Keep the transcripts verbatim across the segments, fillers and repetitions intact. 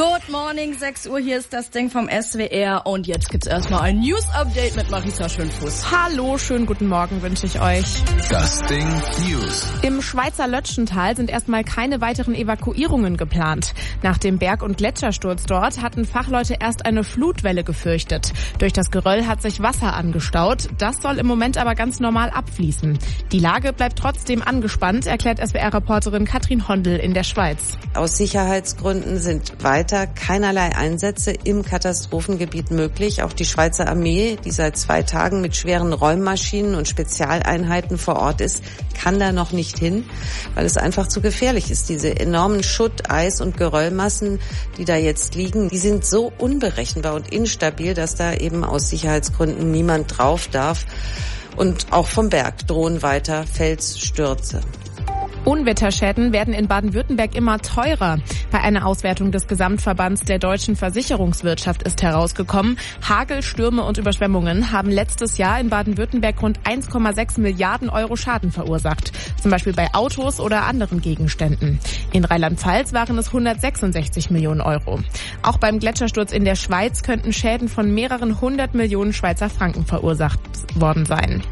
Good morning, sechs Uhr, hier ist das Ding vom S W R und jetzt gibt's erstmal ein News-Update mit Marisa Schönfuß. Hallo, schönen guten Morgen wünsche ich euch. Das Ding News. Im Schweizer Lötschental sind erstmal keine weiteren Evakuierungen geplant. Nach dem Berg- und Gletschersturz dort hatten Fachleute erst eine Flutwelle gefürchtet. Durch das Geröll hat sich Wasser angestaut. Das soll im Moment aber ganz normal abfließen. Die Lage bleibt trotzdem angespannt, erklärt S W R-Reporterin Katrin Hondel in der Schweiz. Aus Sicherheitsgründen sind weiter keinerlei Einsätze im Katastrophengebiet möglich. Auch die Schweizer Armee, die seit zwei Tagen mit schweren Räummaschinen und Spezialeinheiten vor Ort ist, kann da noch nicht hin, weil es einfach zu gefährlich ist. Diese enormen Schutt-, Eis- und Geröllmassen, die da jetzt liegen, die sind so unberechenbar und instabil, dass da eben aus Sicherheitsgründen niemand drauf darf. Und auch vom Berg drohen weiter Felsstürze. Unwetterschäden werden in Baden-Württemberg immer teurer. Bei einer Auswertung des Gesamtverbands der deutschen Versicherungswirtschaft ist herausgekommen, Hagel, Stürme und Überschwemmungen haben letztes Jahr in Baden-Württemberg rund eins Komma sechs Milliarden Euro Schaden verursacht. Zum Beispiel bei Autos oder anderen Gegenständen. In Rheinland-Pfalz waren es hundertsechsundsechzig Millionen Euro. Auch beim Gletschersturz in der Schweiz könnten Schäden von mehreren hundert Millionen Schweizer Franken verursacht worden sein.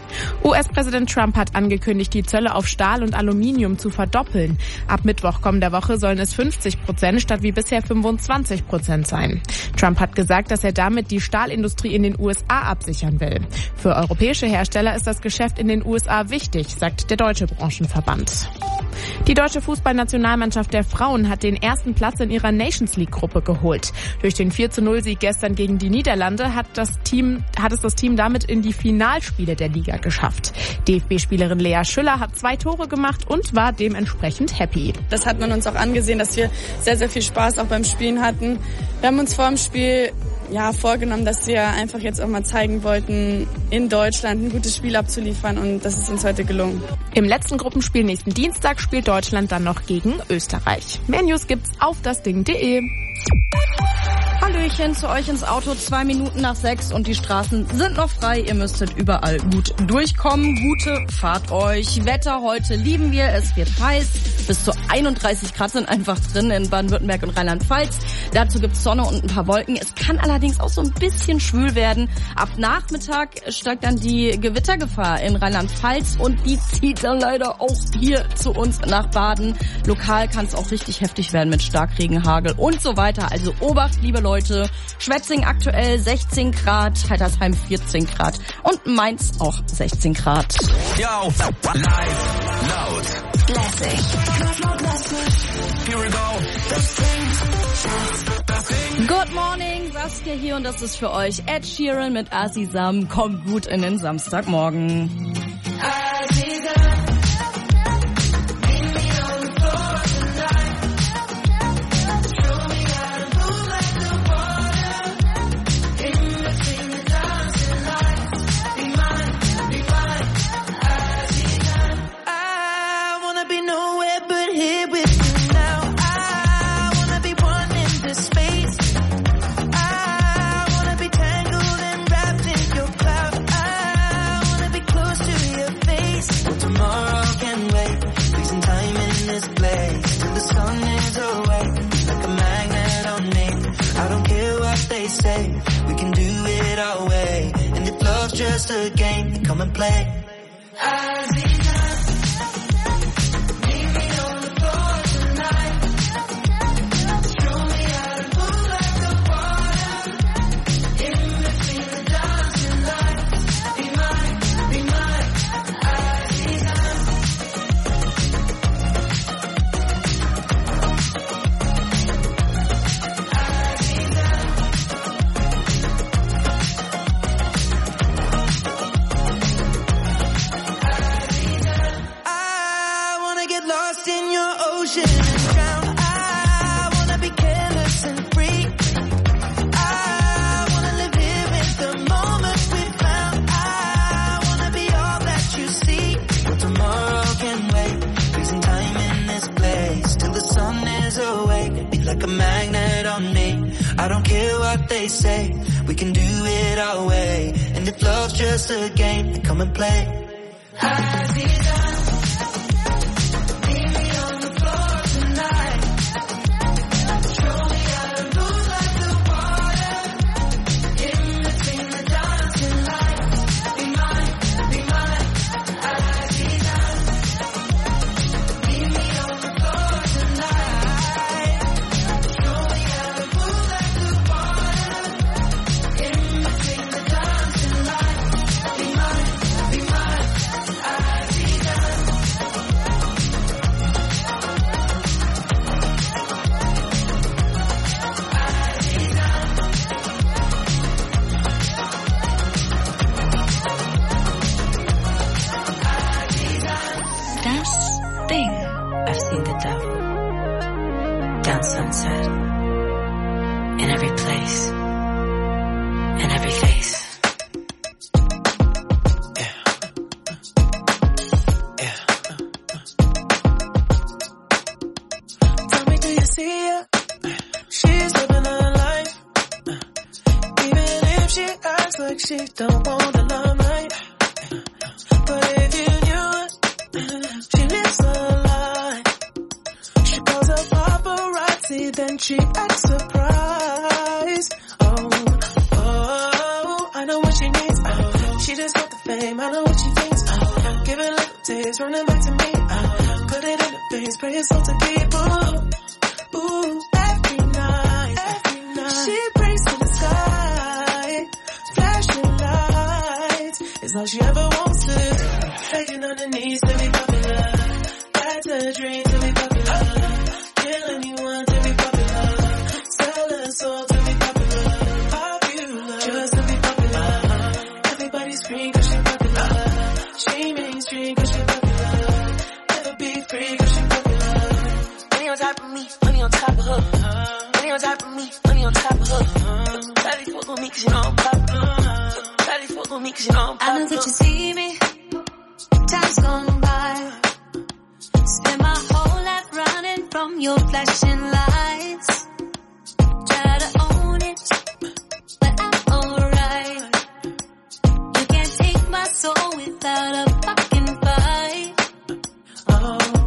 U S-Präsident Trump hat angekündigt, die Zölle auf Stahl und Aluminium zu verdoppeln. Ab Mittwoch kommender Woche sollen es fünfzig Prozent statt wie bisher fünfundzwanzig Prozent sein. Trump hat gesagt, dass er damit die Stahlindustrie in den U S A absichern will. Für europäische Hersteller ist das Geschäft in den U S A wichtig, sagt der Deutsche Branchenverband. Die deutsche Fußballnationalmannschaft der Frauen hat den ersten Platz in ihrer Nations League-Gruppe geholt. Durch den vier zu null Sieg gestern gegen die Niederlande hat das Team, hat es das Team damit in die Finalspiele der Liga geschafft. D F B-Spielerin Lea Schüller hat zwei Tore gemacht und war dementsprechend happy. Das hat man uns auch angesehen, dass wir sehr, sehr viel Spaß auch beim Spielen hatten. Wir haben uns vor dem Spiel ja, vorgenommen, dass wir einfach jetzt auch mal zeigen wollten, in Deutschland ein gutes Spiel abzuliefern und das ist uns heute gelungen. Im letzten Gruppenspiel nächsten Dienstag spielt Deutschland dann noch gegen Österreich. Mehr News gibt's auf dasding punkt de. Hallöchen zu euch ins Auto, zwei Minuten nach sechs und die Straßen sind noch frei. Ihr müsstet überall gut durchkommen. Gute Fahrt euch. Wetter heute lieben wir. Es wird heiß. Bis zu einunddreißig Grad sind einfach drin in Baden-Württemberg und Rheinland-Pfalz. Dazu gibt's Sonne und ein paar Wolken. Es kann allerdings auch so ein bisschen schwül werden. Ab Nachmittag steigt dann die Gewittergefahr in Rheinland-Pfalz und die zieht dann leider auch hier zu uns nach Baden. Lokal kann es auch richtig heftig werden mit Starkregen, Hagel und so weiter. Also Obacht, liebe Leute. Schwetzing aktuell sechzehn Grad, Heitersheim vierzehn Grad und Mainz auch sechzehn Grad. Yo, live, laut, lässig. Here we go. Good morning, Saskia hier und das ist für euch Ed Sheeran mit Azizam. Kommt gut in den Samstagmorgen. We can do it our way, and if love's just a game, come and play. Like a magnet on me, I don't care what they say. We can do it our way, and if love's just a game, then come and play. Meet me on the floor tonight. Show me how that sunset in every place, in every face. See her, she's living her life. Even if she acts like she don't want the limelight. But if you knew it, she lives her life. She calls her paparazzi, then she acts surprised. Oh, oh, I know what she needs. Oh, she just got the fame, I know what she thinks. Oh, give it little days, running back to me. Oh, put it in the face, pray it's all to people. Ooh, every night, every night, she prays to the sky, flashing lights, is all she ever wants to, begging on her knees to be popular, that's a dream to be popular, kill anyone to be popular, sell her soul to be popular, popular, just to be popular, everybody scream cause she popular, she mainstream cause she popular, never be free cause she popular, money on top of me. On top of her, money on top of me, money on top of her. Daddy fuck with me cause you know I'm popular. Daddy fuck with me cause you know I'm popular. I know that you see me, time's gone by. Spend my whole life running from your flashing lights. Try to own it, but I'm alright. You can't take my soul without a fucking fight. Oh,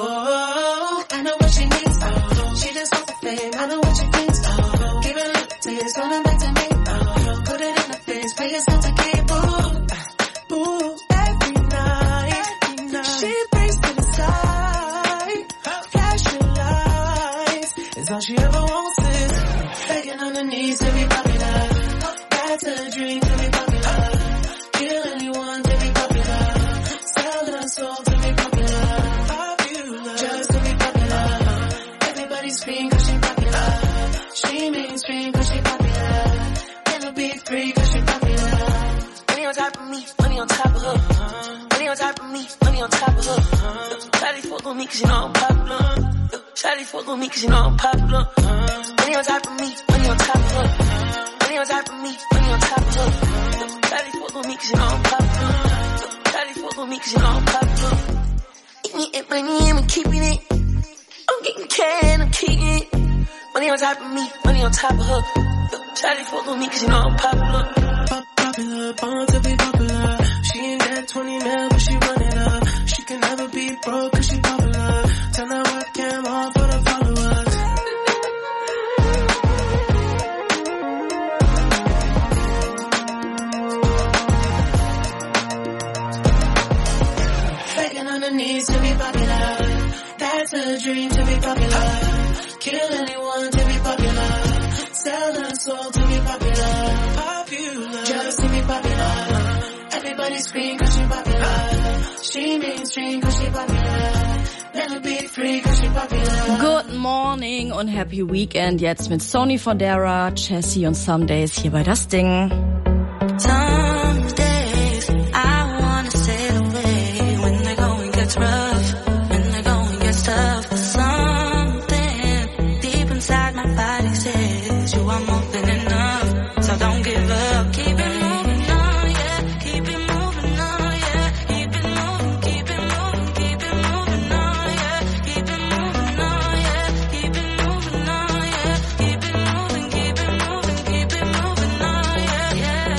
oh, I know what she needs. Oh, she just wants the fame. I know what she thinks. Oh, give it a little taste, running back to me. Oh, put it in the face, play yourself to keep. Ooh, ooh, every night, every night, she prays to the sky. Flashing lights is all she ever wants is begging on her knees to be popular. That's a dream to be popular. Kill anyone to be popular. Sell her soul to be popular. Popular, just to be popular. Everybody scream cause she popular. She mainstream cause she popular. Never be free cause she popular. Money on top of me, money on top of her. Money on top of me, money on top of her. Shawty fuck with me cause you know I'm popular. Shawty fuck with me cause you know I'm popular. Money on top of me, money on top of her. Money on top of me, money on top of her. Shawty fuck with me cause you know I'm popular. Shawty fuck with me cause you know I'm popular. Eating it, money, I'm keeping it. I'm getting cash, I'm keeping it. Money on top of me, money on top of her. Shawty fuck with me cause you know I'm popular. Pop popular, born to be popular. She ain't that twenty mil, but she run it up. She can never be broke cause she popular. Turn that webcam on for the followers. Begging on her knees to be popular. That's a dream to be popular. Kill anyone to be popular. Sell her soul to be popular. Popular, just to be popular. Everybody scream cause she popular. She mainstream cause she popular. Never be free cause she popular. Good morning und happy weekend jetzt mit Sony Fodera, Jessie und Some Days hier bei Das Ding. Some days I wanna sail away when the going gets rough, when the going gets tough. Something deep inside my body says you are more than enough, so don't give up. Keep it moving on, yeah. Keep it moving on, yeah. Keep it moving, keep it moving, keep it moving on, yeah. Keep it moving on, yeah. Keep it moving on, yeah. Keep it moving, keep it moving, keep it moving on, yeah. Yeah.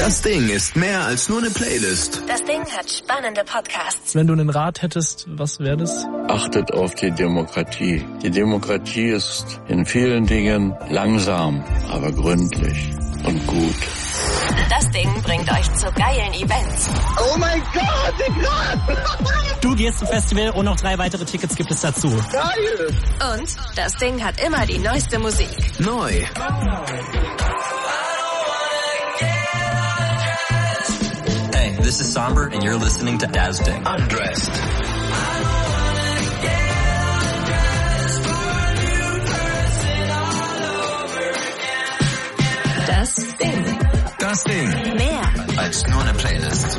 Das Ding ist mehr als nur eine Playlist. Das Ding hat spannende Podcasts. Wenn du einen Rat hättest, was wäre das? Achtet auf die Demokratie. Die Demokratie ist in vielen Dingen langsam, aber gründlich und gut. Das Ding bringt euch zu geilen Events. Oh mein Gott, ich grad! Du gehst zum Festival und noch drei weitere Tickets gibt es dazu. Geil! Und das Ding hat immer die neueste Musik. Neu. Hey, this is Somber and you're listening to Das Ding. Undressed. Das Ding. Das Ding. Mehr als nur eine Playlist.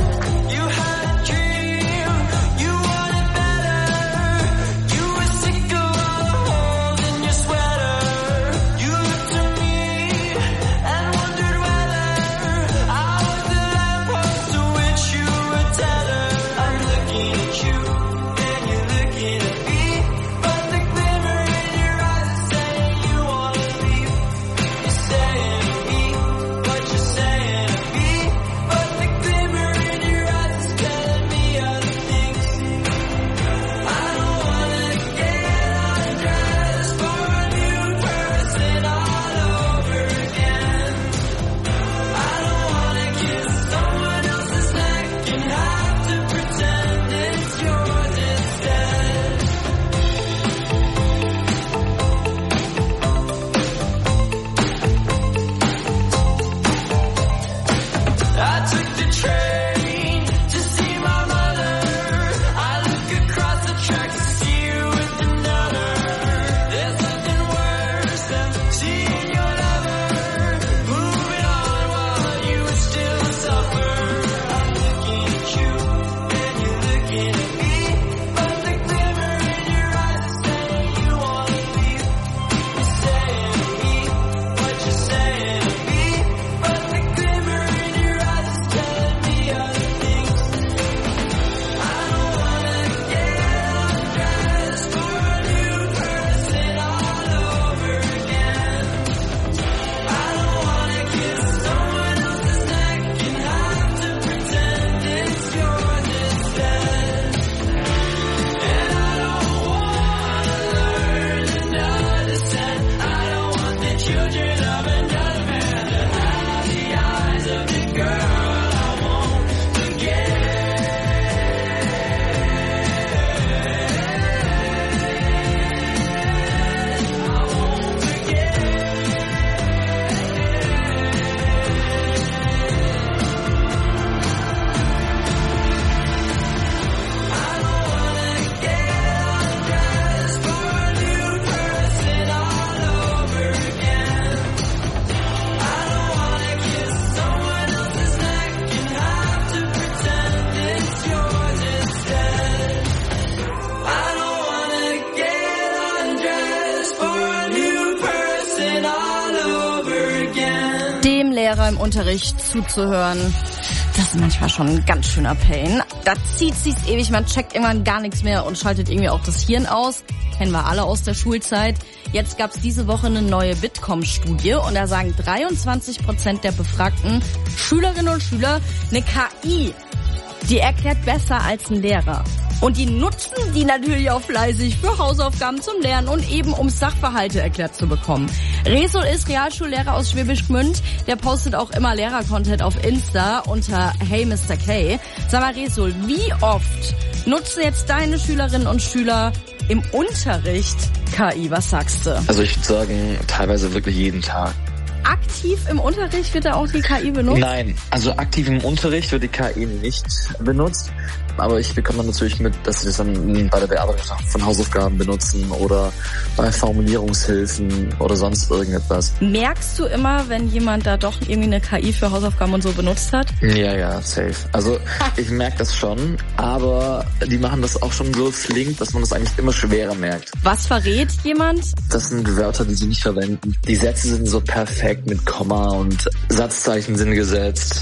Lehrer im Unterricht zuzuhören, das ist manchmal schon ein ganz schöner Pain. Da zieht sich's ewig, man checkt irgendwann gar nichts mehr und schaltet irgendwie auch das Hirn aus. Kennen wir alle aus der Schulzeit. Jetzt gab's diese Woche eine neue Bitkom-Studie und da sagen dreiundzwanzig Prozent der befragten Schülerinnen und Schüler, eine K I, die erklärt besser als ein Lehrer. Und die nutzen die natürlich auch fleißig für Hausaufgaben zum Lernen und eben um Sachverhalte erklärt zu bekommen. Resul ist Realschullehrer aus Schwäbisch Gmünd. Der postet auch immer Lehrer-Content auf Insta unter Hey Mister K. Sag mal Resul, wie oft nutzen jetzt deine Schülerinnen und Schüler im Unterricht K I? Was sagst du? Also ich würde sagen, teilweise wirklich jeden Tag. Aktiv im Unterricht wird da auch die K I benutzt? Nein, also aktiv im Unterricht wird die K I nicht benutzt. Aber ich bekomme dann natürlich mit, dass sie das dann bei der Bearbeitung von Hausaufgaben benutzen oder bei Formulierungshilfen oder sonst irgendetwas. Merkst du immer, wenn jemand da doch irgendwie eine K I für Hausaufgaben und so benutzt hat? Ja, ja, safe. Also ich merke das schon, aber die machen das auch schon so flink, dass man das eigentlich immer schwerer merkt. Was verrät jemand? Das sind Wörter, die sie nicht verwenden. Die Sätze sind so perfekt mit Komma und Satzzeichen sind gesetzt.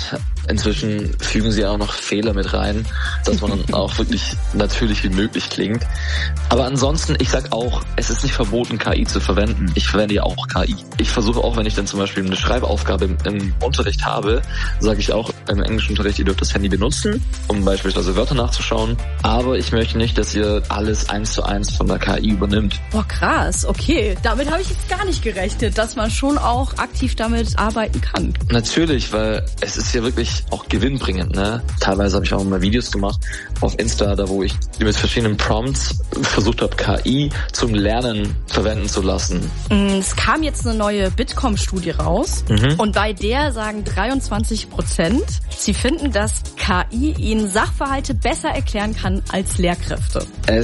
Inzwischen fügen sie auch noch Fehler mit rein, dass man dann auch wirklich natürlich wie möglich klingt. Aber ansonsten, ich sag auch, es ist nicht verboten, K I zu verwenden. Ich verwende ja auch K I. Ich versuche auch, wenn ich dann zum Beispiel eine Schreibaufgabe im, im Unterricht habe, sage ich auch im Englischunterricht, ihr dürft das Handy benutzen, um beispielsweise Wörter nachzuschauen. Aber ich möchte nicht, dass ihr alles eins zu eins von der K I übernimmt. Boah, krass, okay. Damit habe ich jetzt gar nicht gerechnet, dass man schon auch aktiv damit arbeiten kann. Natürlich, weil es ist ja wirklich auch gewinnbringend, ne? Teilweise habe ich auch mal Videos gemacht auf Insta, da wo ich mit verschiedenen Prompts versucht habe, K I zum Lernen verwenden zu lassen. Es kam jetzt eine neue Bitkom-Studie raus mhm. und bei der sagen dreiundzwanzig Prozent, sie finden, dass K I ihnen Sachverhalte besser erklären kann als Lehrkräfte.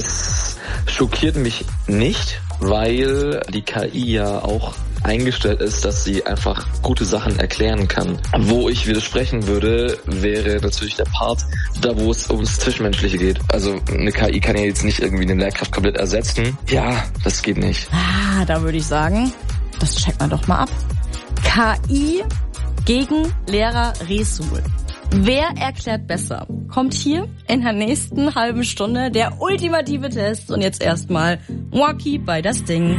Es schockiert mich nicht, weil die K I ja auch eingestellt ist, dass sie einfach gute Sachen erklären kann. Wo ich widersprechen würde, wäre natürlich der Part, da wo es ums Zwischenmenschliche geht. Also eine K I kann ja jetzt nicht irgendwie eine Lehrkraft komplett ersetzen. Ja, das geht nicht. Ah, da würde ich sagen, das checkt man doch mal ab. K I gegen Lehrer Resul. Wer erklärt besser? Kommt hier in der nächsten halben Stunde der ultimative Test. Und jetzt erstmal Mwaki bei das Ding.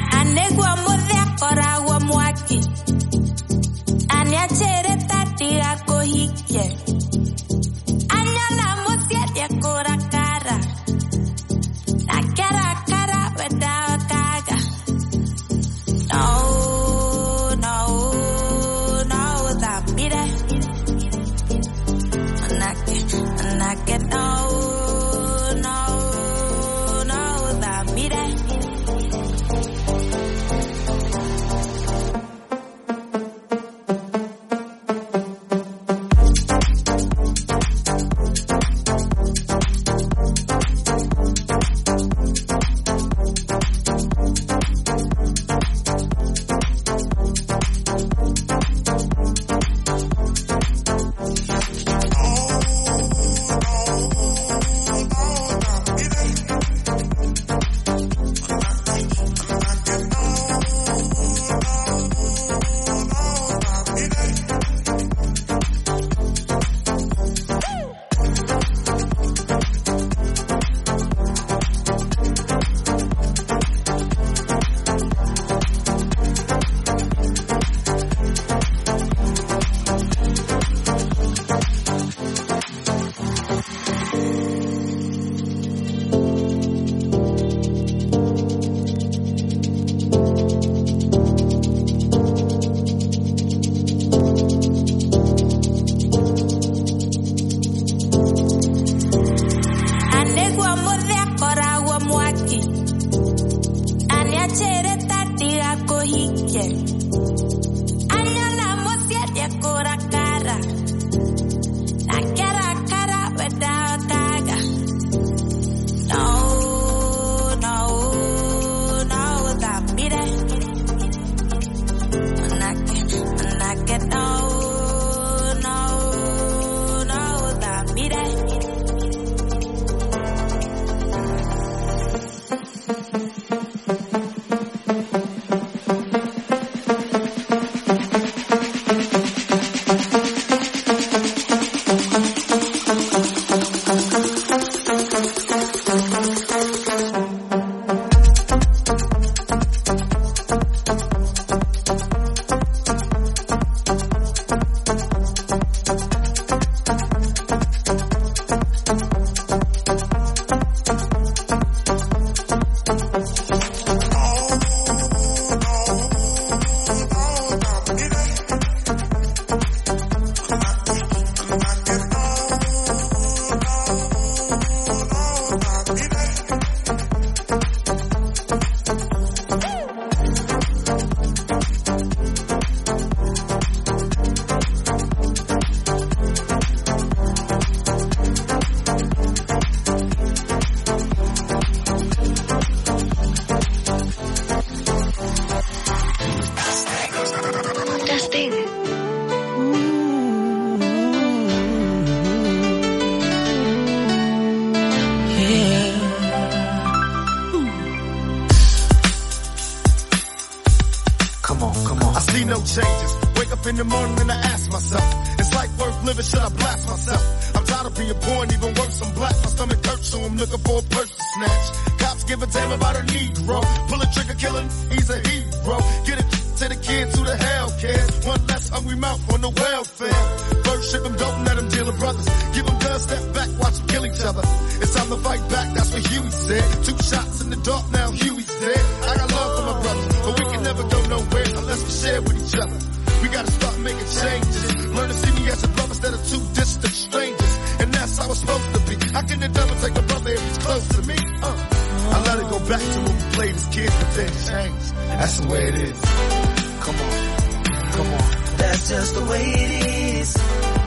Come on, come on. I see no changes. Wake up in the morning and I ask myself, is life worth living, should I blast myself? I'm tired of being poor and even worse, I'm black. My stomach hurts, so I'm looking for a purse to snatch. Cops give a damn about a Negro. Pull a trigger, killing, he's a hero. Get it to the kids who the hell cares. One less hungry mouth on the welfare. First ship them, don't let them deal with brothers. Give them guns, step back, watch them kill each other. It's time to fight back, that's what Huey said. Two shots in the dark, now Huey's dead. I got love for my brothers, but we can never go nowhere unless we share with each other. We gotta start making changes. Learn to see me as a brother instead of two distant strangers. And that's how it's supposed to be. How can the devil take a brother if he's close to me? Uh. I let it go back to when we played as kids, but then changed. That's the way it is. Come on, come on. That's just the way it is.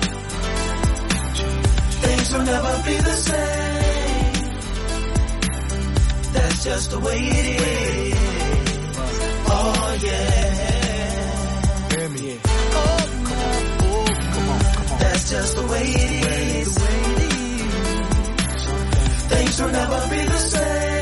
Things will never be the same. That's just the way it is. Oh yeah. Hear me. Oh, come on, oh, come on, come on. That's just the way it is. Things will never be the same.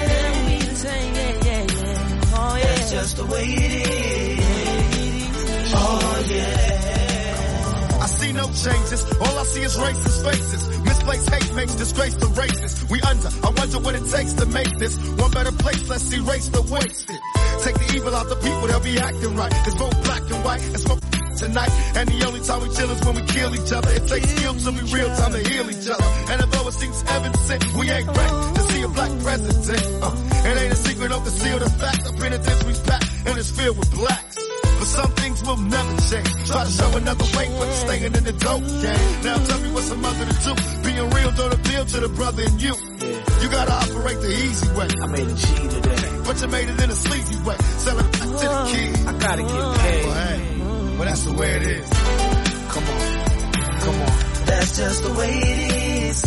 That's just the way it is. Oh yeah. I see no changes. All I see is racist faces. Misplaced hate makes disgrace to racists. We under. I wonder what it takes to make this one better place. Let's erase the wasted. Take the evil out the people, they'll be acting right. It's both black and white. It's both tonight. And the only time we chill is when we kill each other. It takes skill to be real time to heal each other. And although it seems evident, we ain't ready to see a black president. Uh, it ain't a secret, don't conceal the fact. The penitentiary's packed and it's filled with blacks. But some things will never change. Try to show another way, but staying in the dope game. Now tell me what's a mother to do. Being real don't appeal to the brother in you. You gotta operate the easy way. I made a G today, but you made it in a sleazy way. Sell it back to the kids. I gotta get paid. Well, hey, well, that's the way it is. Come on, come on. That's just the way it is.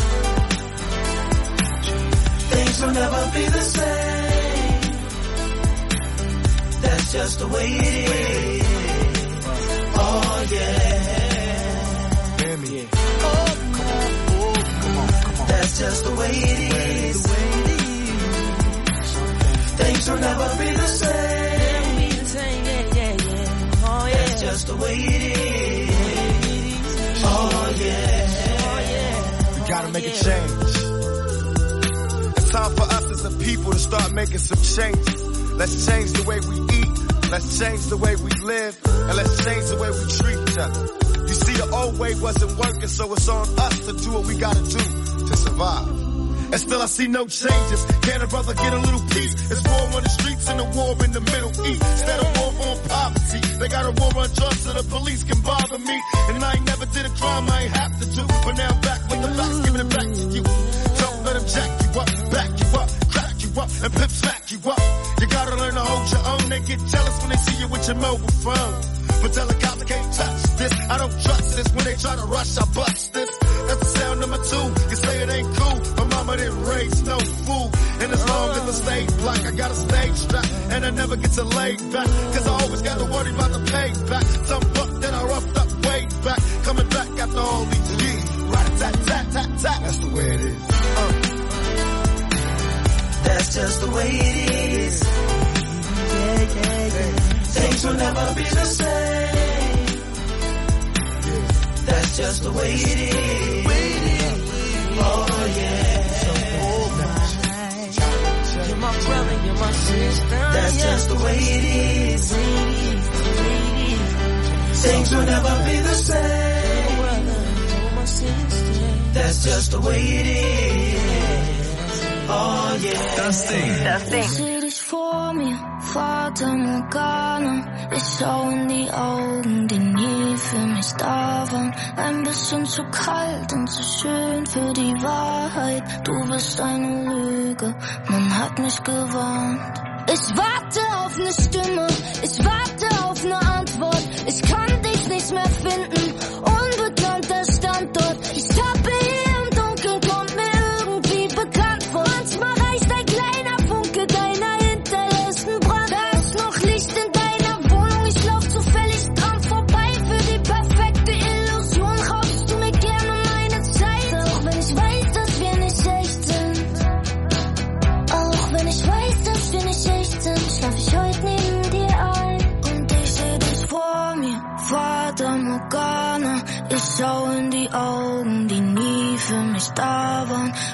Things will never be the same. That's just the way it is. Oh yeah. Hear me. Oh, come on, oh, come on, come on. That's just the way it is. Things will never be the same. That's just the way it is. Oh yeah. We gotta make a change. It's time for us as a people to start making some changes. Let's change the way we eat. Let's change the way we live. And let's change the way we treat each other. You see, the old way wasn't working, so it's on us to do what we gotta do to survive. And still I see no changes. Can a brother get a little peace? It's war on the streets and a war in the Middle East. Instead of war on poverty, they got a war on drugs so the police can bother me. And I ain't never did a crime I ain't have to do. But now I'm back with the facts, giving it back to you. Don't let them jack you up, back you up, crack you up, and pimp smack you up. You gotta learn to hold your own. They get jealous when they see you with your mobile phone. But tell the cops I can't touch this. I don't trust this. When they try to rush, I bust this. That's the sound number two. You say it ain't cool. My mama didn't raise no fool. And as long as I stay black, I got a stage strap. And I never get to lay back. Cause I always got to worry about the payback. Some buck that I roughed up way back. Coming back after all these years. Rat-a-tat-tat-tat-tat. That's the way it is. Uh. That's just the way it is. Yeah, yeah, yeah. Things will never be the same. That's just the way it is. Oh yeah. You're my brother, you're my sister. That's just the way it is. Things will never be the same. That's just the way it is. Oh yeah. Das Ding. Das Ding. Ich seh dich vor mir, Fata Morgana. Ich schau in die Augen, die nie für mich da waren. Ein bisschen zu kalt und zu schön für die Wahrheit. Du bist eine Lüge, man hat mich gewarnt. Ich warte auf eine Stimme, ich warte auf eine Antwort. Ich kann dich nicht mehr finden, unbekannter Standort. Ich tappe hier im Dunkeln, kommt mir irgendwie bekannt vor. Manchmal reicht ein kleiner Funke deiner hinterlässten Brand. Da ist noch Licht in deiner Wohnung, ich lauf zufällig dran vorbei. Für die perfekte Illusion raubst du mir gerne meine Zeit. Auch wenn ich weiß, dass wir nicht echt sind. Auch wenn ich weiß, dass wir nicht echt sind, schlaf ich heute neben dir ein.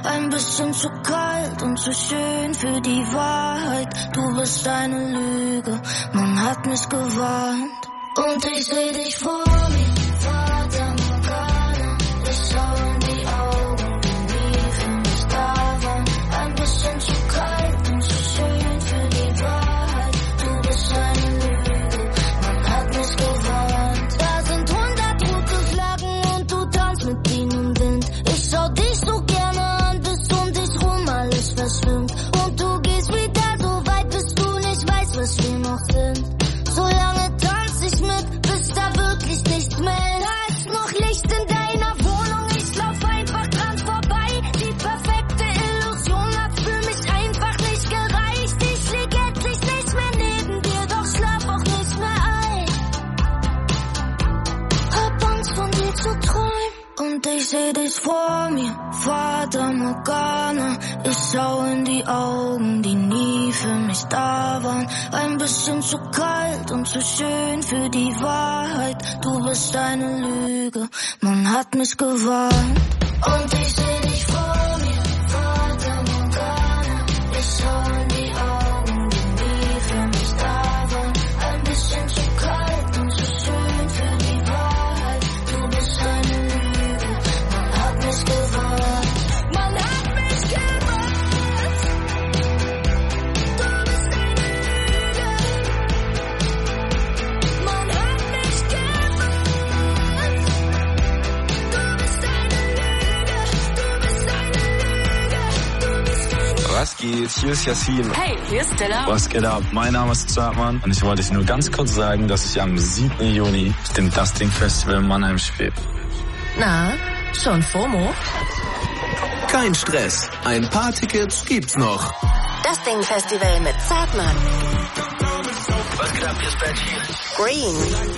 Ein bisschen zu kalt und zu schön für die Wahrheit. Du bist eine Lüge, man hat mich gewarnt. Und ich seh dich vor mir, Fata Morgana. Ich schau in die Augen, die nie für mich da waren. Ein bisschen zu kalt und zu schön für die Wahrheit. Du bist eine Lüge, man hat mich gewarnt. Da sind hundert rote Flaggen und du tanzt mit ihnen im Wind. Ich schau dich so gerne an, bis um dich rum alles verschwimmt. Und du gehst wieder so weit, bis du nicht weißt, was wir noch sind. So lange tanz ich mit, bis da wirklich nichts mehr ist. Da ist noch Licht in deiner Wohnung, ich lauf einfach dran vorbei. Die perfekte Illusion hat für mich einfach nicht gereicht. Ich lieg endlich nicht mehr neben dir, doch schlaf auch nicht mehr ein. Hab Angst von dir zu träumen. Und ich seh dich vor mir, Fata Morgana. Ich schau in die Augen, die nie für mich da waren. Ein bisschen zu kalt und zu schön für die Wahrheit. Du bist eine Lüge, man hat mich gewarnt. Und ich seh dich vor mir, Fata Morgana. Ich schau in die Augen, die nie für mich da waren. Ein bisschen zu kalt und zu schön für die Wahrheit. Du bist eine Lüge, man hat mich gewarnt. Man hat mich gewarnt. Du bist eine Lüge. Man hat mich gewarnt. Du bist eine Lüge. Du bist eine Lüge. Du bist eine Lüge. Was geht? Hier ist Yassin. Hey, hier ist Stella. Was geht ab? Mein Name ist Zartmann und ich wollte dir nur ganz kurz sagen, dass ich am siebten Juni dem Dusting Festival in Mannheim spiele. Na, schon FOMO? Kein Stress. Ein paar Tickets gibt's noch. Das Ding Festival mit Zartmann. Was geht ab, hier ist Benji. Green.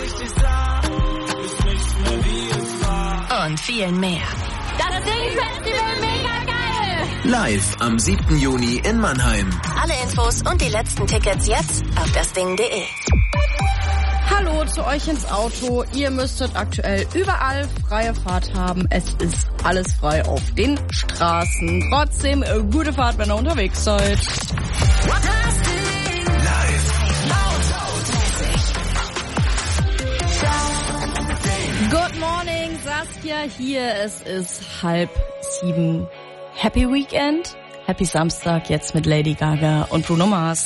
Und viel mehr. Das Ding Festival mega geil! Live am siebten Juni in Mannheim. Alle Infos und die letzten Tickets jetzt auf dasding punkt de. Hallo zu euch ins Auto. Ihr müsstet aktuell überall freie Fahrt haben. Es ist alles frei auf den Straßen. Trotzdem äh, gute Fahrt, wenn ihr unterwegs seid. Good morning, Saskia hier. Es ist halb sieben. Happy Weekend, Happy Samstag jetzt mit Lady Gaga und Bruno Mars.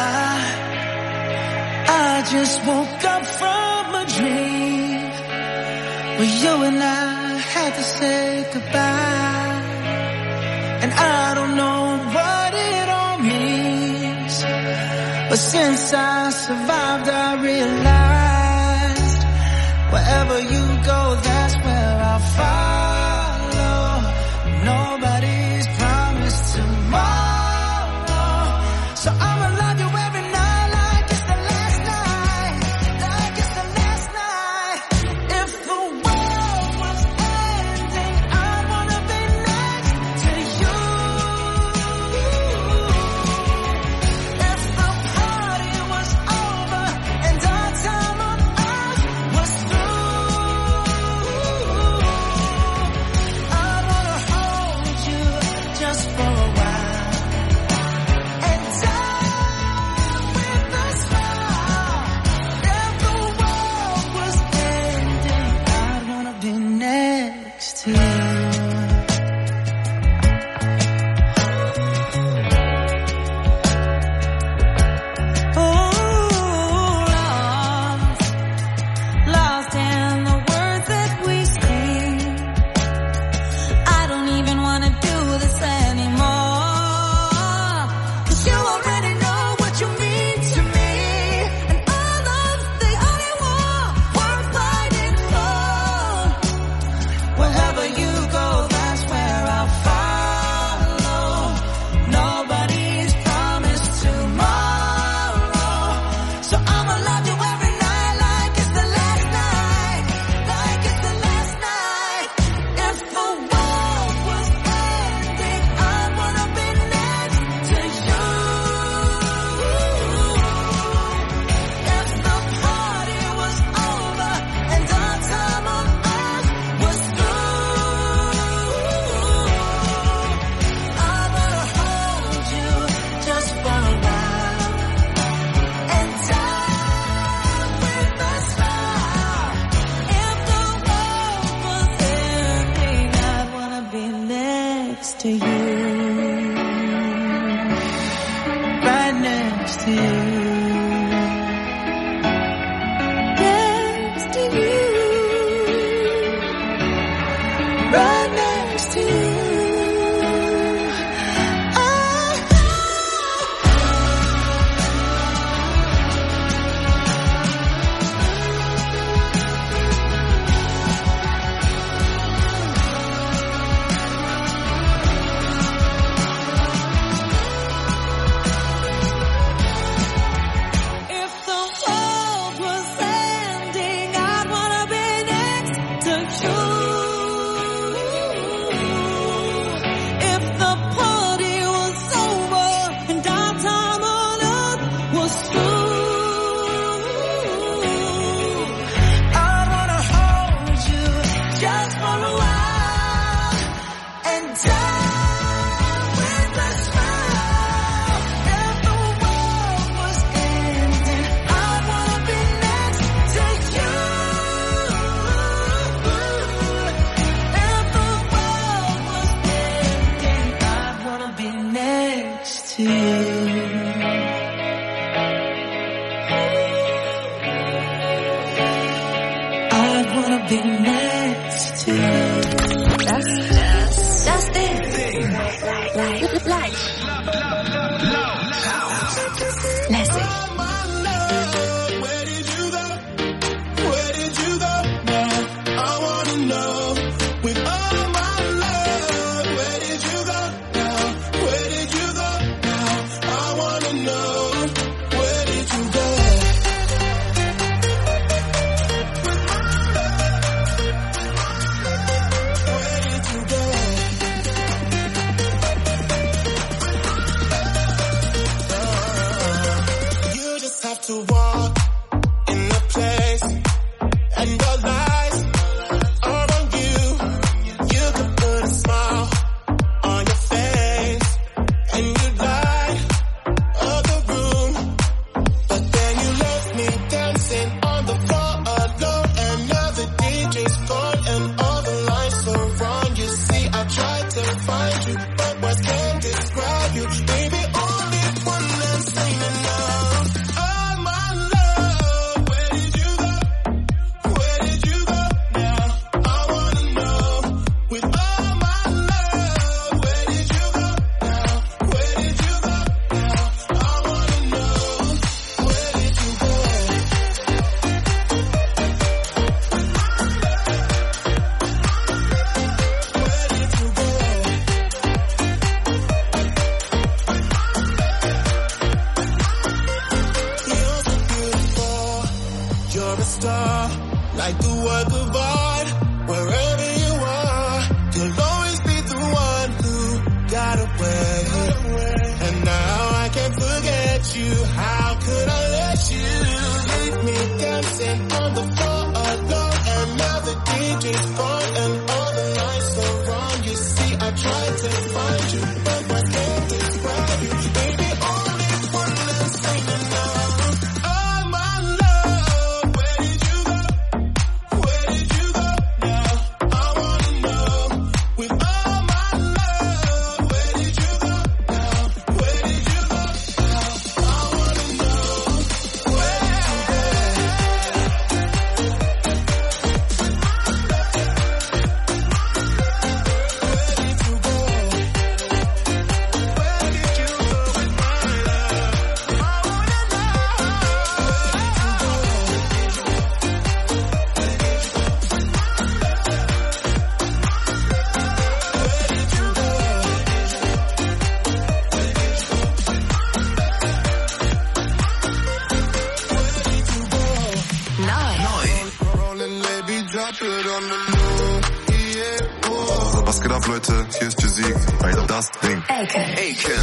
I just woke up from a dream where you and I had to say goodbye. And I don't know what it all means, but since I survived I realized wherever you go, that's where I'll follow. Nobody's promised tomorrow, so I'ma love you every night. to you. Next to you. Right next to you. Was geht ab, Leute? Hier ist Physik bei Das Ding. Aiken. Aiken.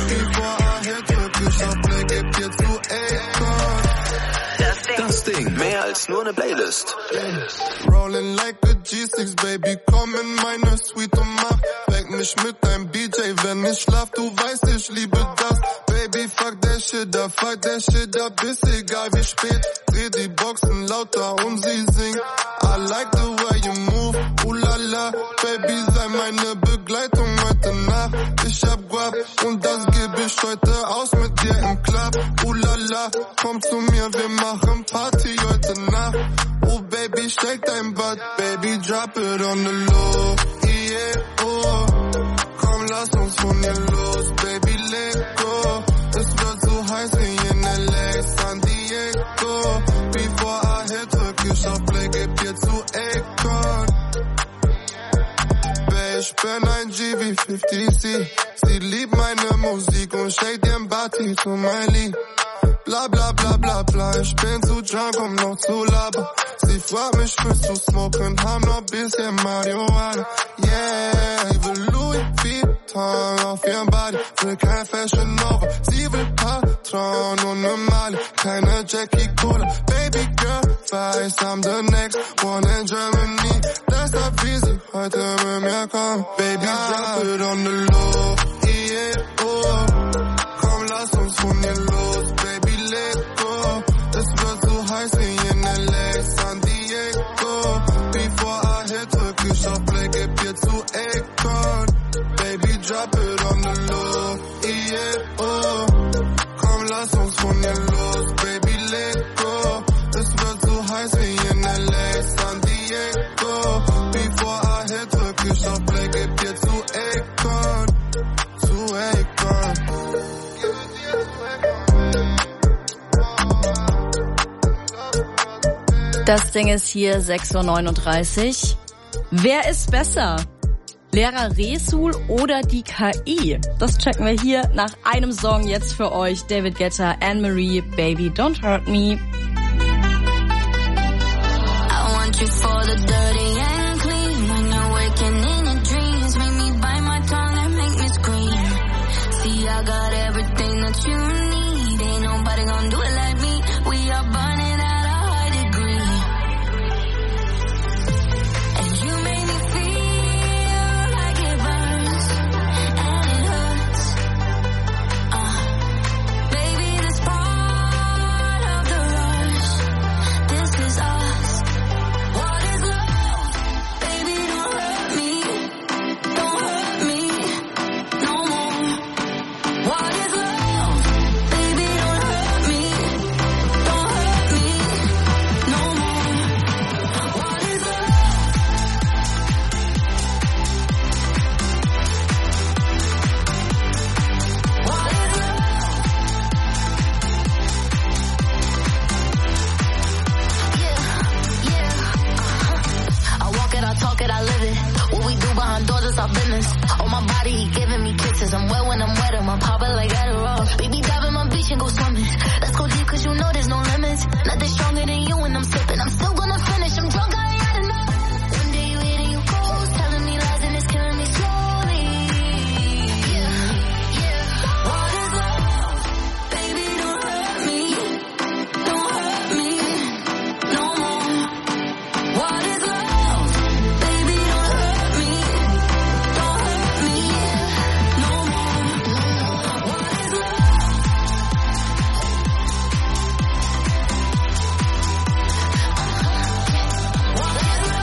Das Ding. Mehr als nur eine Playlist. Rolling like a G six, Baby. Komm in meine Suite und mach weg mich mit deinem B J. Wenn ich schlaf, du weißt, ich liebe das. Baby, fuck der Shit da, fuck der Shit da. Ist egal wie spät. Dreh die Boxen lauter und sie singt. I like the way you move. Ooh la la. Baby, sei meine Begleitung heute Nacht. ich hab Guap und das geb ich heute aus mit dir im Club. Ulala, komm zu mir, wir machen Party heute Nacht. Oh Baby, shake dein Butt, Baby, drop it on the low. Yeah, oh, komm, lass uns von hier los, Baby, let go. Es wird so heiß wie in L A, San Diego. Before I hit Türkisch auf Play, geb dir zu Akon. Ich bin ein G wie fifty C. Sie liebt meine Musik und shake den Body zu mein Lied. Bla bla bla bla bla, ich bin zu drunk, um noch zu labern. Sie fragt mich, willst du smoken, haben noch bisschen Marihuana. Yeah, sie will Louis Vuitton auf ihrem Body, will kein Fashion Nova. Sie will Patron und ne Mali, keine Jackie Cola. Baby girl, weiß, I'm the next one in Germany. Deshalb will sie heute mit mir kommen. Baby, drop it on the low, yeah, oh. Komm, lass uns von hier los, Baby, let go. Es wird so heiß wie in L A, San Diego. Before I hit Türkisch auf Play, geb dir zu Akon. Baby, drop it on the low, yeah, oh. Komm, lass uns von hier los, Baby, let go. Es wird so heiß wie in L A, San Diego. Before I hit Türkisch auf Play, geb dir zu Akon. Zu Akon. Das Ding ist hier sechs Uhr neununddreißig. Wer ist besser? Lehrer Resul oder die K I? Das checken wir hier nach einem Song jetzt für euch. David Guetta, Anne-Marie, Baby Don't Hurt Me. I want you for the dirty and clean. When you're waking in your dreams, make me bite my tongue and make me scream. See, I got everything that you need. Ain't nobody gonna do it like me. We are burning at a high degree. And you make me feel like it burns and it hurts. Uh, baby, this part of the rush. This is us. What is love? Baby, don't hurt me. Don't hurt me no more. What is love? Baby, don't hurt me. Don't hurt me no more. What is love? What is love? Yeah, yeah. I walk it, I talk it, I live it. What we do behind doors is our business. On my body, he giving me kisses. I'm wet when I'm wet, I'm popping like Adderall. Baby, dive in my beach and go swimming. Let's go deep, cause you know there's no limits. Nothing stronger than you when I'm sipping. I'm still gonna finish, I'm drunk, I ain't had enough. One day you hit and you ghost, telling me lies and it's killing me slowly. Yeah, yeah. What is love? Baby, don't hurt me. Don't hurt me no more. What is love? Baby, don't hurt me. Don't hurt me no more. What is love? What is love?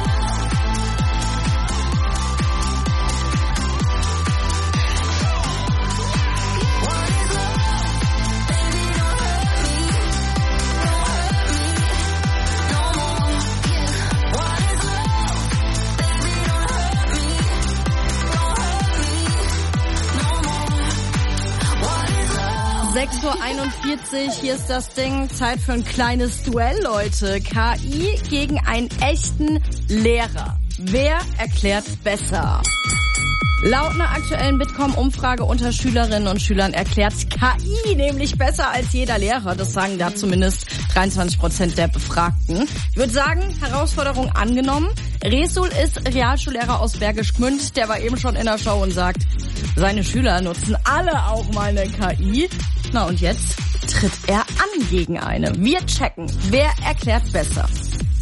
What is love? Baby, don't hurt me. Don't hurt me no more. What is love? Baby, don't hurt me. Don't hurt me no more. What is love? sechs Uhr einundvierzig, hier ist das Ding. Zeit für ein kleines Duell, Leute. K I gegen einen echten Lehrer. Wer erklärt besser? Laut einer aktuellen Bitkom-Umfrage unter Schülerinnen und Schülern erklärt K I nämlich besser als jeder Lehrer. Das sagen da zumindest dreiundzwanzig Prozent der Befragten. Ich würde sagen, Herausforderung angenommen. Resul ist Realschullehrer aus Bergisch Gmünd. Der war eben schon in der Show und sagt, seine Schüler nutzen alle auch mal eine K I. Na und jetzt tritt er an gegen eine. Wir checken, wer erklärt besser.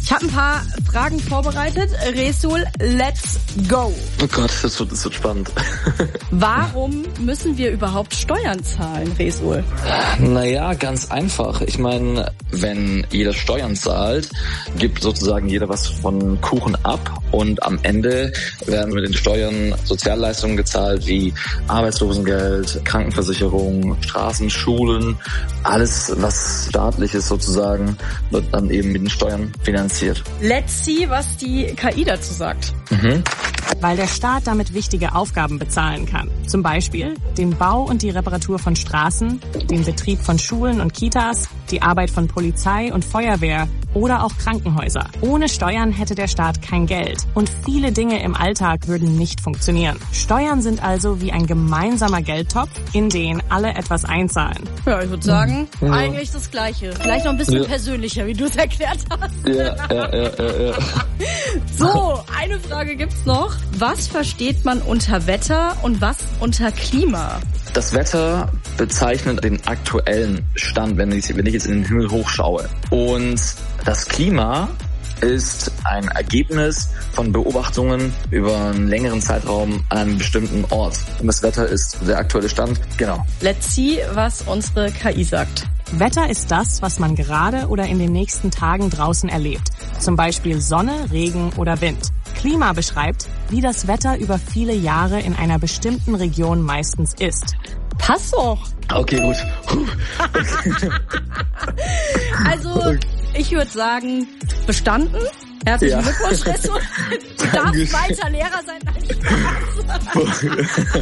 Ich habe ein paar Fragen vorbereitet. Resul, let's go. Oh Gott, das wird, das wird spannend. Warum müssen wir überhaupt Steuern zahlen, Resul? Naja, ganz einfach. Ich meine, wenn jeder Steuern zahlt, gibt sozusagen jeder was von Kuchen ab und am Ende werden mit den Steuern Sozialleistungen gezahlt wie Arbeitslosengeld, Krankenversicherung, Straßen, Schulen, alles was staatlich ist sozusagen, wird dann eben mit den Steuern finanziert. Let's see, was die K I dazu sagt. Mhm. Weil der Staat damit wichtige Aufgaben bezahlen kann. Zum Beispiel den Bau und die Reparatur von Straßen, den Betrieb von Schulen und Kitas, die Arbeit von Polizei und Feuerwehr oder auch Krankenhäuser. Ohne Steuern hätte der Staat kein Geld und viele Dinge im Alltag würden nicht funktionieren. Steuern sind also wie ein gemeinsamer Geldtopf, in den alle etwas einzahlen. Ja, ich würde sagen, ja. eigentlich das Gleiche. Vielleicht noch ein bisschen ja. persönlicher, wie du es erklärt hast. Ja, ja, ja, ja, ja. So, eine Frage gibt's noch. Was versteht man unter Wetter und was unter Klima? Das Wetter bezeichnet den aktuellen Stand, wenn ich, wenn ich jetzt in den Himmel hochschaue. Und das Klima ist ein Ergebnis von Beobachtungen über einen längeren Zeitraum an einem bestimmten Ort. Und das Wetter ist der aktuelle Stand. Genau. Let's see, was unsere K I sagt. Wetter ist das, was man gerade oder in den nächsten Tagen draußen erlebt. Zum Beispiel Sonne, Regen oder Wind. Klima beschreibt, wie das Wetter über viele Jahre in einer bestimmten Region meistens ist. Passt doch. Okay, gut. Also, ich würde sagen, bestanden. Herzlichen Ja. Glückwunsch, Resul. Du darfst weiter Lehrer sein. Nein, Spaß.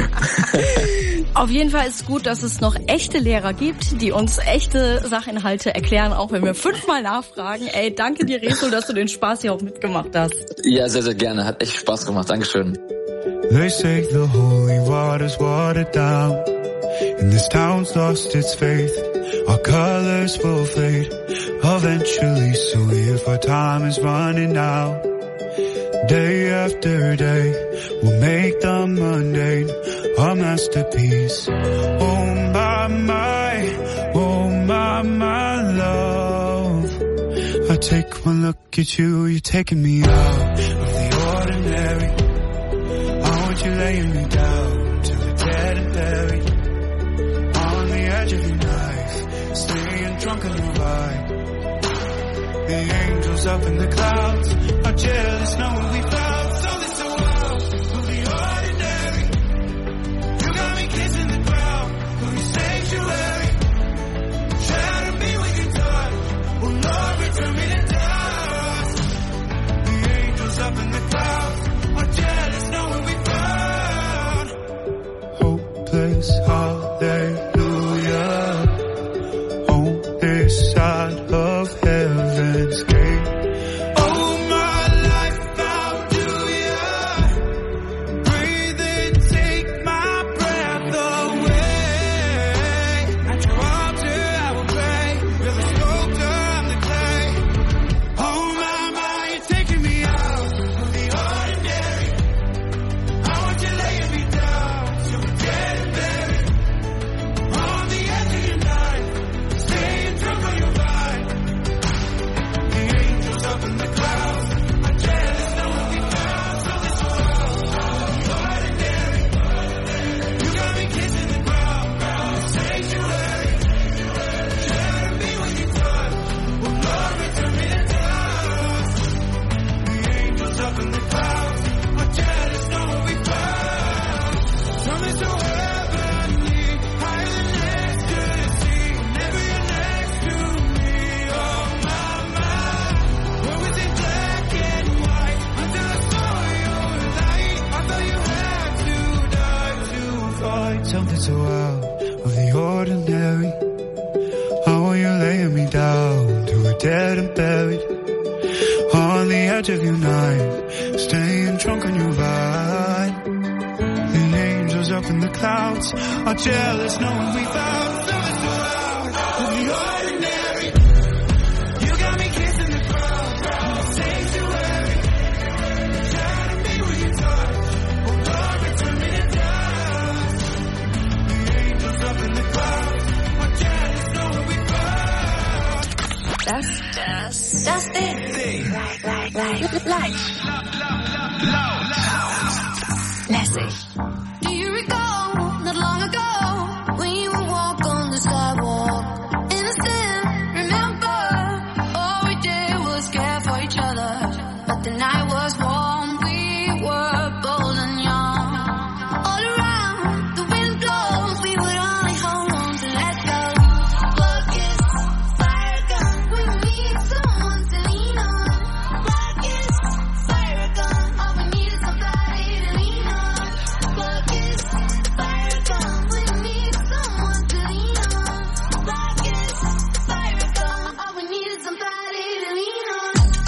Auf jeden Fall ist es gut, dass es noch echte Lehrer gibt, die uns echte Sachinhalte erklären, auch wenn wir fünfmal nachfragen. Ey, danke dir, Resul, dass du den Spaß hier auch mitgemacht hast. Ja, sehr, sehr gerne. Hat echt Spaß gemacht. Dankeschön. They say the holy water's watered down, and this town's lost its faith. Our colors will fade eventually, so if our time is running out, day after day, we'll make the mundane our masterpiece. Oh my, my, oh my, my love. I take one look at you, you're taking me out of the ordinary. I want you laying me down to the dead and buried, on the edge of your knife, staying drunk on your vibe. The angels up in the clouds are jealous knowing we found something so wild of the ordinary. You got me kissing the ground of your sanctuary. Shadow me with your touch. Oh Lord, return me to dust. The angels up in the clouds are jealous knowing we found hopeless hallelujah on this side of heaven's gate. Oh, my life, how do you breathe and take my breath away? At your altar I will pray. You're the sculptor, I'm the clay. Oh, my, my, you're taking me out of the ordinary. I want you laying me down so we're dead and buried, on the edge of your night, staying drunk on your vine. The angels up in the clouds are jealous knowing we found something so wild, the ordinary. You got me kissing the ground, the sanctuary. Shadow me when you touch. Oh Lord, return me to dust. The angels up in the clouds are jealous knowing we found something so heavenly, higher than ecstasy. Whenever you're next to me, oh my, my. What was it black and white until I saw your light? I thought you had to die to fight something so out of the ordinary. I want you laying me down to a dead and buried, on the edge of your night, staying drunk on your vine. The angels up in the clouds are jealous knowing we found something so out of the ordinary. You got me kissing the ground, the sanctuary. Shadow me with your touch. Oh Lord, return me to dust. The angels up in the clouds are jealous knowing we found. Das, das, das Ding. Lässig. Do you recall, not long ago, when you would walk on the sidewalk? Innocent, remember, all we did was care for each other. But the night was warm, we were bold and young. All around, the wind blows, we would only hold on to let go. Blood kiss, fire gun, we need someone to lean on. Blood kiss, fire gun, all we need is somebody to lean on. Blood kiss, fire gun, we need someone to lean on. Blood kiss, fire gun, all we need is somebody to lean on.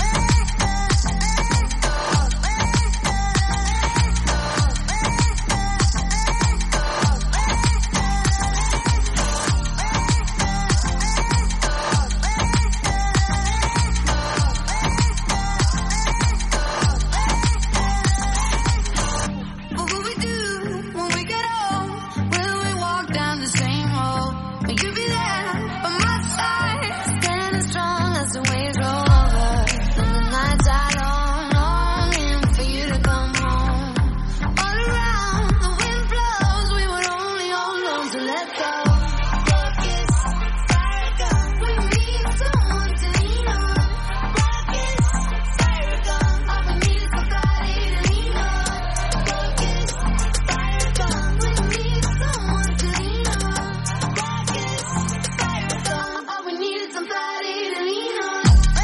What will we do when we get old? Will we walk down the same road? Will you be there by my side, standing strong as the waves roll over? And the nights are long, longing for you to come home. All around, the wind blows, we would only hold on to let go. Blood kiss, fire gun, we need someone to lean on. Blood kiss, fire gun, all we need is somebody to lean on. Blood kiss, fire gun, we need someone to lean on. Blood kiss, fire gun, all we need is somebody to lean on.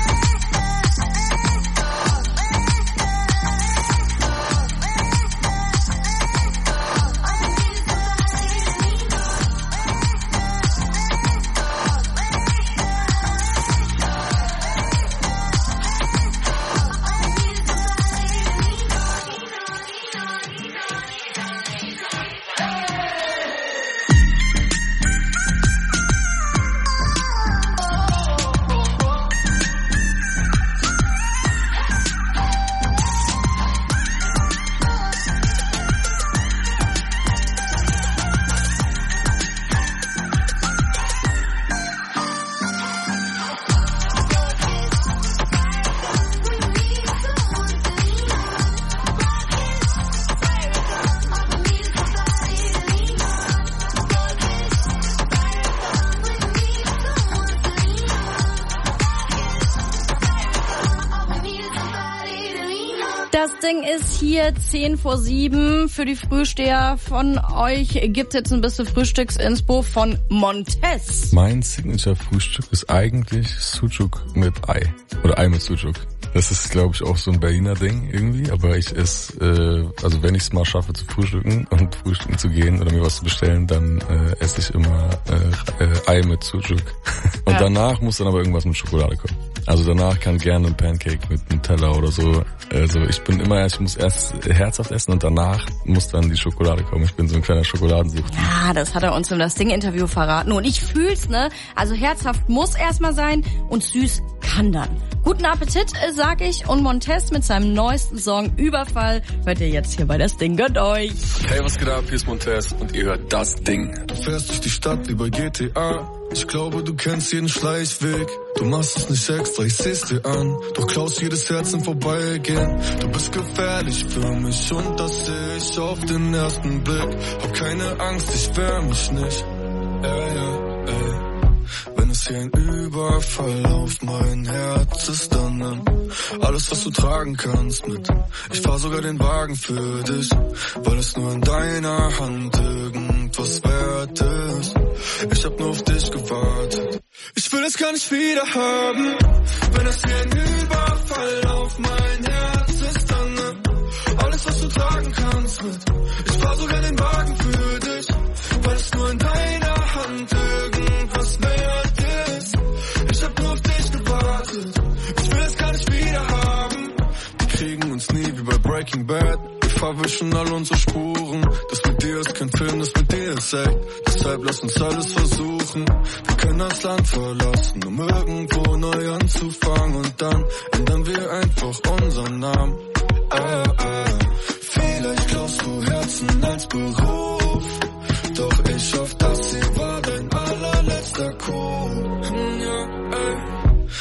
Das Ding ist hier zehn vor sieben. Für die Frühsteher von euch gibt jetzt ein bisschen Frühstücksinspo von Montez. Mein Signature-Frühstück ist eigentlich Sucuk mit Ei. Oder Ei mit Sucuk. Das ist, glaube ich, auch so ein Berliner Ding irgendwie. Aber ich esse, äh, also wenn ich es mal schaffe zu frühstücken und frühstücken zu gehen oder mir was zu bestellen, dann äh, esse ich immer äh, äh, Ei mit Sucuk. Und ja. Danach muss dann aber irgendwas mit Schokolade kommen. Also danach kann gerne ein Pancake mit Nutella oder so. Also ich bin immer, ich muss erst herzhaft essen und danach muss dann die Schokolade kommen. Ich bin so ein kleiner Schokoladensucht. Ja, das hat er uns in das Ding-Interview verraten. Und ich fühl's, ne? Also herzhaft muss erstmal sein und süß kann dann. Guten Appetit, sag ich. Und Montez mit seinem neuesten Song Überfall hört ihr jetzt hier bei das Ding. Gönnt euch. Hey, was geht ab? Hier ist Montez und ihr hört das Ding. Du fährst durch die Stadt wie bei G T A. Ich glaube, du kennst jeden Schleichweg. Du machst es nicht extra, ich seh's dir an. Doch klaust jedes Herz im Vorbeigehen. Du bist gefährlich für mich und das seh ich auf den ersten Blick. Hab keine Angst, ich wehr mich nicht. Ey, ey, ey. Wenn es hier ein Überfall auf mein Herz ist, dann nimm alles, was du tragen kannst mit. Ich fahr sogar den Wagen für dich, weil es nur in deiner Hand irgendwas wert ist. Ich hab nur auf dich gewartet. Ich will es gar nicht wieder haben. Wenn es hier ein Überfall auf mein Herz ist, dann nimm alles, was du tragen kannst mit. Ich fahr sogar den Wagen für dich, weil es nur in deiner Hand irgendwas wert ist. Ich hab nur auf dich gewartet. Ich will es gar nicht wieder haben. Die kriegen uns nie wie bei Breaking Bad. Wir verwischen all unsere Spuren. Das mit dir ist kein Film, das mit dir ist echt. Deshalb lass uns alles versuchen. Wir können das Land verlassen, um irgendwo neu anzufangen. Und dann ändern wir einfach unseren Namen. Ah, ah. Vielleicht glaubst du Herzen als Beruf, doch ich hoffe, das hier war dein allerletzter Coup. Ja, ey. Wenn es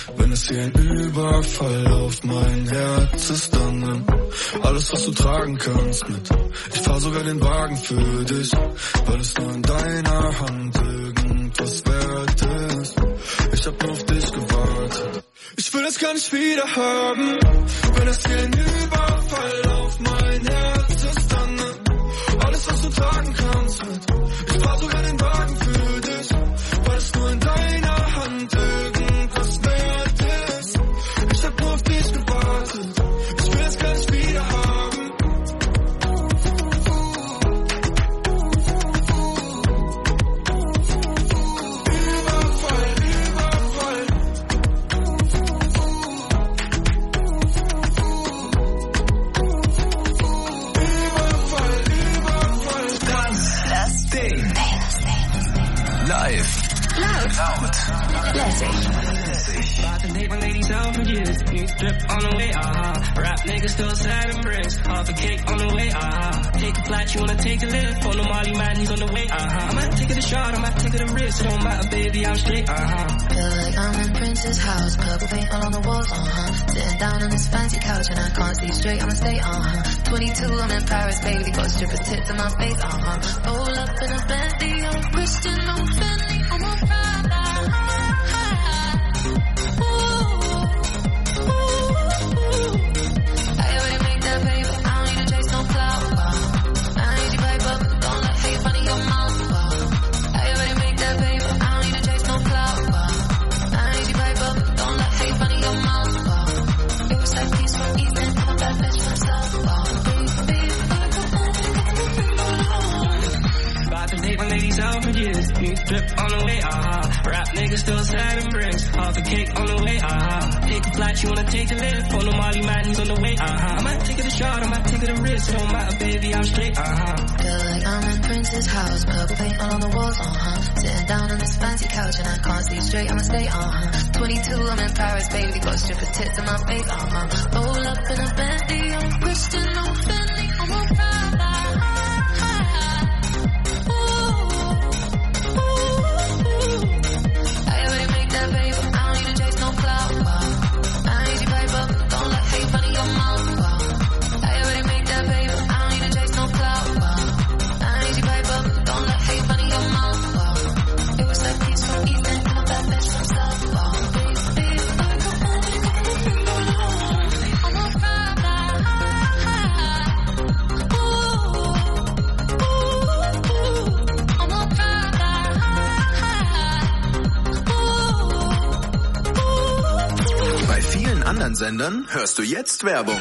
wie ein Überfall auf mein Herz ist dann nimm alles, was du tragen kannst mit. Ich fahr sogar den Wagen für dich, weil es nur in deiner Hand irgendwas wert ist. Ich hab nur auf dich gewartet. Ich will es gar nicht wieder haben, wenn es wie ein Überfall auf mein Herz ist dann nimm alles, was du tragen kannst mit. Ich fahr sogar den Wagen für dich, weil es nur in deiner Hand irgendwas wert ist. Ich hab nur auf dich gewartet. Ich will es gar nicht wieder haben. Überfall, Überfall. Überfall, Überfall. Das, das Ding. Live. Laut. Laut. Lässig. Been dating ladies out for years. New drip on the way, uh-huh. Rap niggas still sad and bricks. Half a cake on the way, uh-huh. Take a flight, you wanna take a lift. On the Molly man, he's on the way, uh-huh. I might take it a shot, I might take it a risk. It don't matter, baby, I'm straight, uh-huh. Feel like I'm in Prince's house. Purple paint all on the walls, uh-huh. Sitting down on this fancy couch and I can't see straight, I'ma stay, uh-huh. twenty-two, I'm in Paris, baby. Got stripper tits in my face, uh-huh. Roll up in a Bentley, I'm a Christian, I'm Fendi, I'm a Prada. Ladies out for years, new drip on the way, uh-huh. Rap niggas still sad and bricks, half a cake on the way, uh-huh. Take a flight, you wanna take a lift, on the Molly man, he's on the way, uh-huh. I might take it a shot, I might take it a risk, it don't matter, baby, I'm straight, uh-huh. Feel like I'm in Prince's house, purple paint all on the walls, uh-huh. Sitting down on this fancy couch and I can't see straight, I'ma stay, uh-huh. twenty-two, I'm in Paris, baby, got stripper tits in my face, uh-huh. Roll up in a Bentley, I'm a Christian, I'm Fendi, I'm a Prada. Sendern hörst du jetzt Werbung.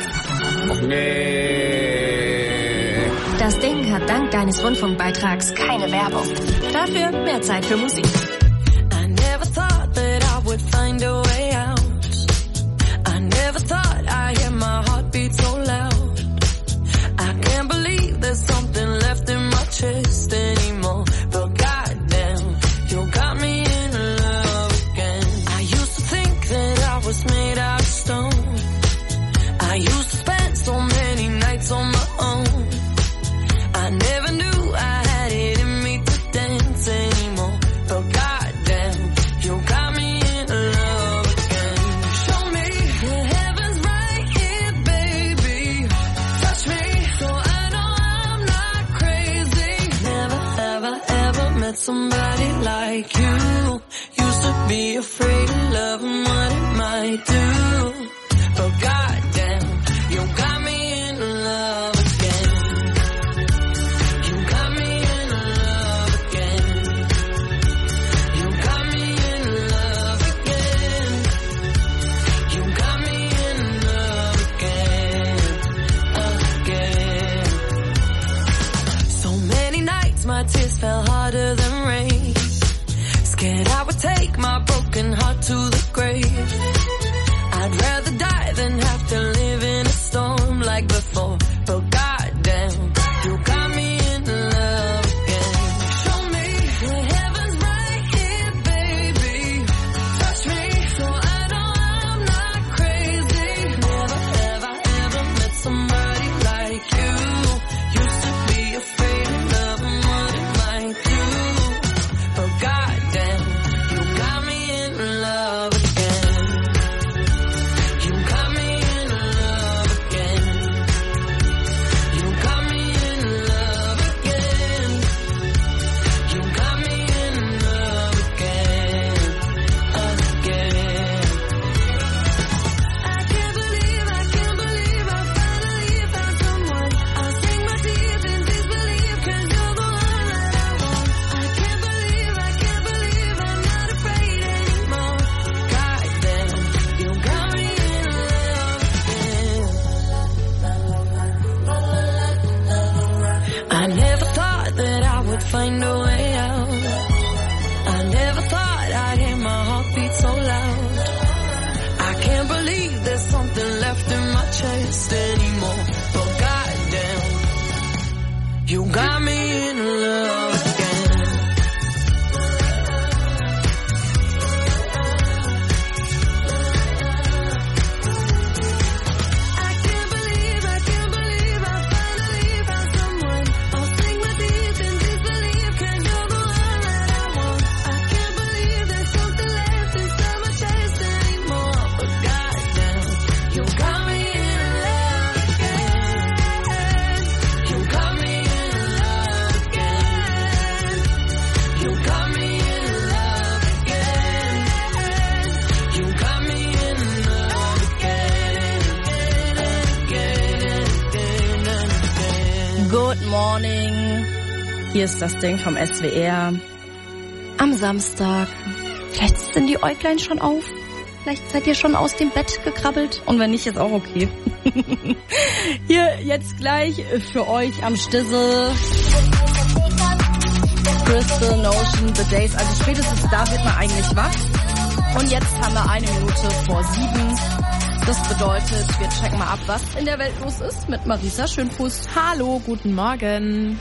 Nee. Das Ding hat dank deines Rundfunkbeitrags keine Werbung. Dafür mehr Zeit für Musik. I never thought that I would find a way out. I never thought I'd hear my heartbeat so loud. I can't believe there's something left in my chest anymore. But goddamn, you got me in love again. I used to think that I was made out of stone. I used to spend so many nights on my own. I never knew I had it in me to dance anymore. But goddamn, you got me in love again. Show me the heavens right here, baby. Touch me so I know I'm not crazy. Never, ever, ever met somebody like you. Used to be afraid of love and what it might do. But goddamn, you got me in love again. You got me in love again. You got me in love again. You got me in love again, again. So many nights my tears fell harder than rain. Scared I would take my broken heart to the grave. I'd rather die than have to live in a storm like before. But goddamn, you got me in love again. Show me the heavens right here, baby. Touch me so I know I'm not crazy. Never, ever, ever met somebody like you. Used to be afraid of love and what it might do. But goddamn, you got me in love again. Morning. Hier ist das Ding vom S W R. Am Samstag. Vielleicht sind die Äuglein schon auf. Vielleicht seid ihr schon aus dem Bett gekrabbelt. Und wenn nicht, ist auch okay. Hier jetzt gleich für euch am Stissel. Crystal Notion, The Days. Also spätestens da wird man eigentlich wach. Und jetzt haben wir eine Minute vor sieben. Das bedeutet, wir checken mal ab, was in der Welt los ist mit Marisa Schönfuß. Hallo, guten Morgen.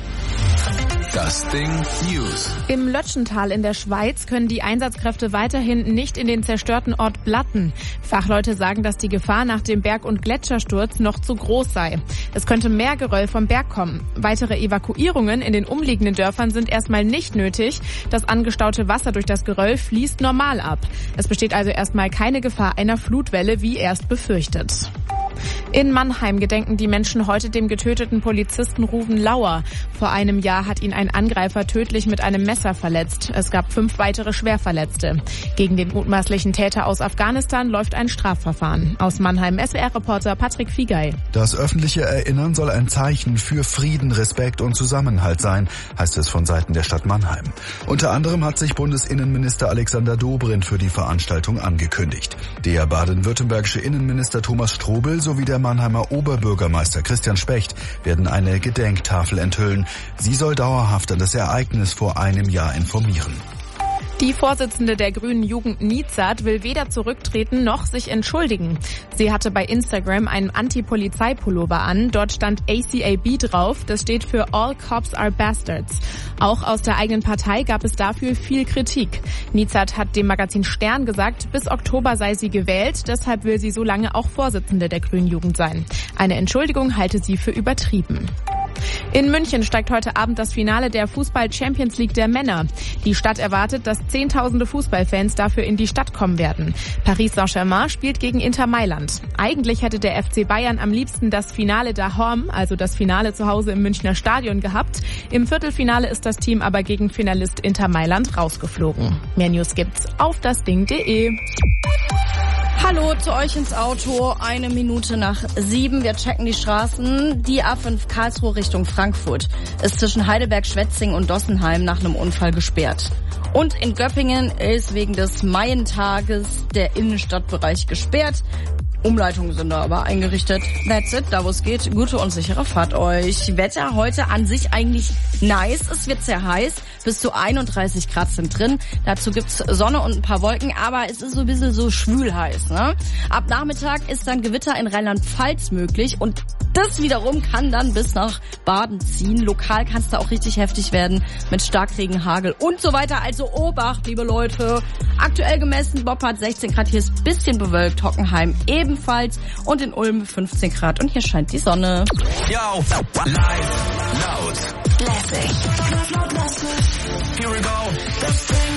Das Ding News. Im Lötschental in der Schweiz können die Einsatzkräfte weiterhin nicht in den zerstörten Ort Blatten. Fachleute sagen, dass die Gefahr nach dem Berg- und Gletschersturz noch zu groß sei. Es könnte mehr Geröll vom Berg kommen. Weitere Evakuierungen in den umliegenden Dörfern sind erstmal nicht nötig. Das angestaute Wasser durch das Geröll fließt normal ab. Es besteht also erstmal keine Gefahr einer Flutwelle, wie erst befürchtet. In Mannheim gedenken die Menschen heute dem getöteten Polizisten Ruven Lauer. Vor einem Jahr hat ihn ein Angreifer tödlich mit einem Messer verletzt. Es gab fünf weitere Schwerverletzte. Gegen den mutmaßlichen Täter aus Afghanistan läuft ein Strafverfahren. Aus Mannheim S W R-Reporter Patrick Fiegei. Das öffentliche Erinnern soll ein Zeichen für Frieden, Respekt und Zusammenhalt sein, heißt es von Seiten der Stadt Mannheim. Unter anderem hat sich Bundesinnenminister Alexander Dobrindt für die Veranstaltung angekündigt. Der baden-württembergische Innenminister Thomas Strobel sowie der Mannheimer Oberbürgermeister Christian Specht werden eine Gedenktafel enthüllen. Sie soll dauerhaft an das Ereignis vor einem Jahr informieren. Die Vorsitzende der Grünen Jugend Nizat will weder zurücktreten noch sich entschuldigen. Sie hatte bei Instagram einen Anti-Polizei-Pullover an. Dort stand A C A B drauf. Das steht für All Cops are Bastards. Auch aus der eigenen Partei gab es dafür viel Kritik. Nizat hat dem Magazin Stern gesagt, bis Oktober sei sie gewählt. Deshalb will sie so lange auch Vorsitzende der Grünen Jugend sein. Eine Entschuldigung halte sie für übertrieben. In München steigt heute Abend das Finale der Fußball-Champions League der Männer. Die Stadt erwartet, dass Zehntausende Fußballfans dafür in die Stadt kommen werden. Paris Saint-Germain spielt gegen Inter Mailand. Eigentlich hätte der F C Bayern am liebsten das Finale daheim, also das Finale zu Hause im Münchner Stadion gehabt. Im Viertelfinale ist das Team aber gegen Finalist Inter Mailand rausgeflogen. Mehr News gibt's auf dasding punkt de. Hallo zu euch ins Auto, eine Minute nach sieben. Wir checken die Straßen. Die A fünf Karlsruhe Richtung Frankfurt ist zwischen Heidelberg, Schwetzingen und Dossenheim nach einem Unfall gesperrt. Und in Göppingen ist wegen des Maientages der Innenstadtbereich gesperrt. Umleitungen sind da aber eingerichtet. That's it, da wo es geht. Gute und sichere Fahrt euch. Wetter heute an sich eigentlich nice. Es wird sehr heiß. Bis zu einunddreißig Grad sind drin. Dazu gibt's Sonne und ein paar Wolken, aber es ist so ein bisschen so schwül heiß, ne? Ab Nachmittag ist dann Gewitter in Rheinland-Pfalz möglich und das wiederum kann dann bis nach Baden ziehen. Lokal kann es da auch richtig heftig werden mit Starkregen, Hagel und so weiter. Also Obacht, liebe Leute. Aktuell gemessen, Boppard sechzehn Grad. Hier ist ein bisschen bewölkt. Hockenheim ebenfalls. Und in Ulm fünfzehn Grad. Und hier scheint die Sonne. Yo, live, laut, Lässig.